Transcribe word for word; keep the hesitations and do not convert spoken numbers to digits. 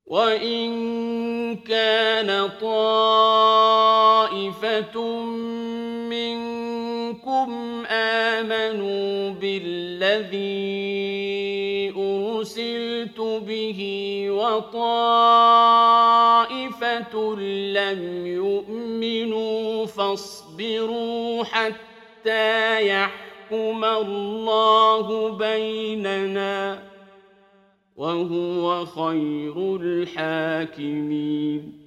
وَإِن كَانَ طَائِفَةٌ مِّنكُمْ آمَنُوا بِالَّذِي أُرْسِلْتُ بِهِ وَطَائِفَةٌ لَّمْ يُؤْمِنُوا فَاصْبِرُوا حَتَّىٰ يَحْكُمَ اللَّهُ بَيْنَنَا ۖ وَهُوَ خَيْرُ الْحَاكِمِينَ